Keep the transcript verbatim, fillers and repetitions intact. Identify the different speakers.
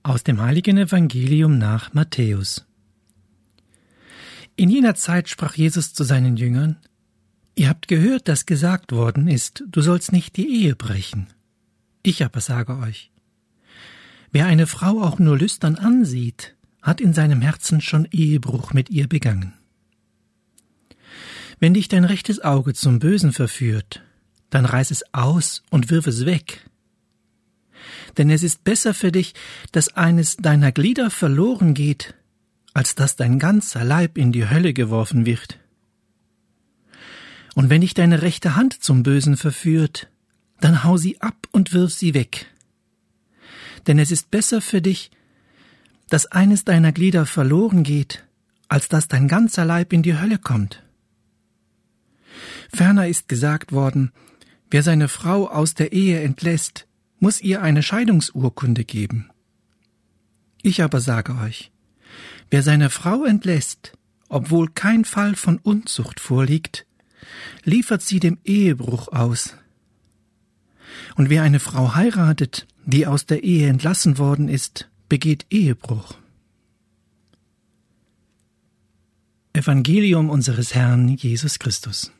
Speaker 1: Aus dem heiligen Evangelium nach Matthäus. In jener Zeit sprach Jesus zu seinen Jüngern: Ihr habt gehört, dass gesagt worden ist, du sollst nicht die Ehe brechen. Ich aber sage euch, wer eine Frau auch nur lüstern ansieht, hat in seinem Herzen schon Ehebruch mit ihr begangen. Wenn dich dein rechtes Auge zum Bösen verführt, dann reiß es aus und wirf es weg. Denn es ist besser für dich, dass eines deiner Glieder verloren geht, als dass dein ganzer Leib in die Hölle geworfen wird. Und wenn dich deine rechte Hand zum Bösen verführt, dann hau sie ab und wirf sie weg. Denn es ist besser für dich, dass eines deiner Glieder verloren geht, als dass dein ganzer Leib in die Hölle kommt. Ferner ist gesagt worden, wer seine Frau aus der Ehe entlässt, muss ihr eine Scheidungsurkunde geben. Ich aber sage euch, wer seine Frau entlässt, obwohl kein Fall von Unzucht vorliegt, liefert sie dem Ehebruch aus. Und wer eine Frau heiratet, die aus der Ehe entlassen worden ist, begeht Ehebruch. Evangelium unseres Herrn Jesus Christus.